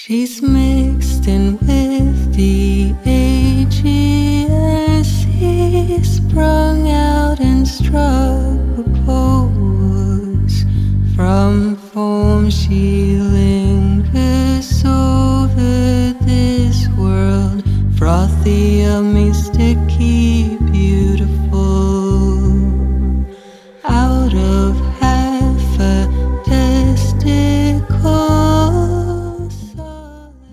She's mixed in with the Aegean Sea, sprung out and struck a pose. From foam she lingers over this world, frothy